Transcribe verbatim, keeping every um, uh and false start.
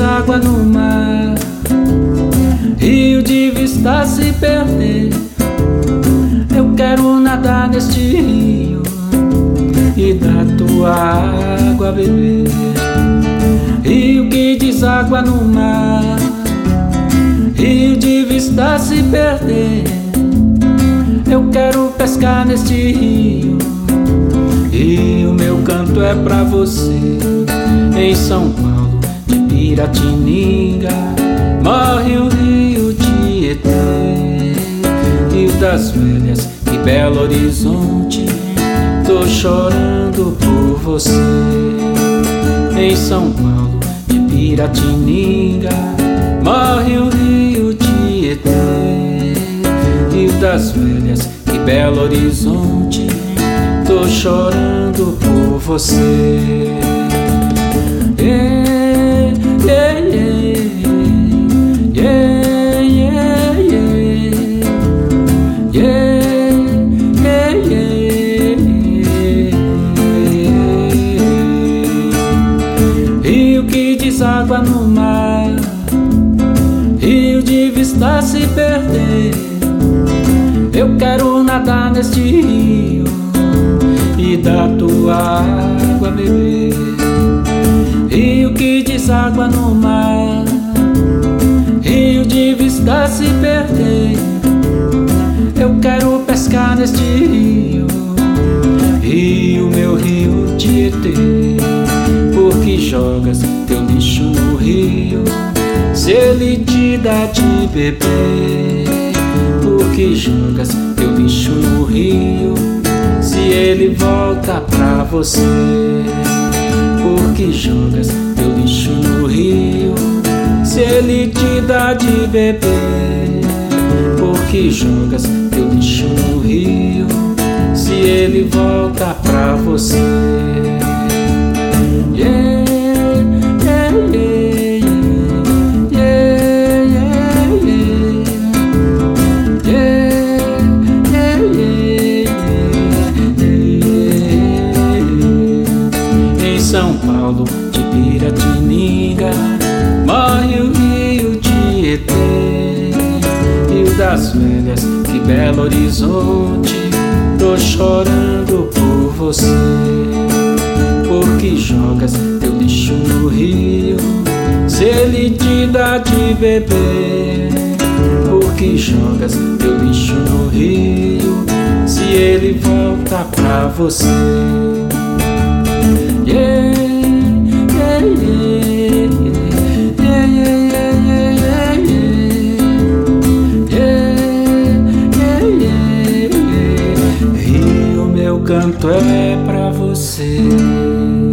deságua no mar, rio de vista se perder. Eu quero nadar neste rio e da tua água beber. Rio que deságua no mar, rio de vista se perder. Eu quero pescar neste rio e o meu canto é pra você. Em São Paulo de Piratininga morre o rio Tietê, Rio das Velhas e Belo Horizonte, tô chorando por você. Em São Paulo de Piratininga morre o rio Tietê, Rio das Velhas e Belo Horizonte, tô chorando por você. Yeah, yeah, yeah, yeah, yeah, yeah, yeah, yeah. Rio que deságua no mar, rio de vista se perder. Eu quero nadar neste rio e da tua água beber. Rio que deságua no mar, rio de vista se perder. Eu quero pescar neste rio, rio, meu rio Tietê. Por que jogas teu lixo no rio, se ele te dá de beber? Por que jogas teu lixo no rio, se ele volta pra você? Por que jogas teu lixo no rio, se ele te dá de beber? Por que jogas teu lixo no rio, se ele volta pra você? Yeah, yeah, yeah, yeah, yeah, yeah, yeah, yeah. Em São Paulo de Piratininga morre o rio Tietê, Rio das Velhas e Belo Horizonte, tô chorando por você. Por que jogas teu lixo no rio, se ele te dá de beber? Por que jogas teu lixo no rio, se ele volta pra você? Yeah, yeah, yeah, yeah, yeah, yeah, yeah, yeah, yeah. Rio, meu canto é pra você.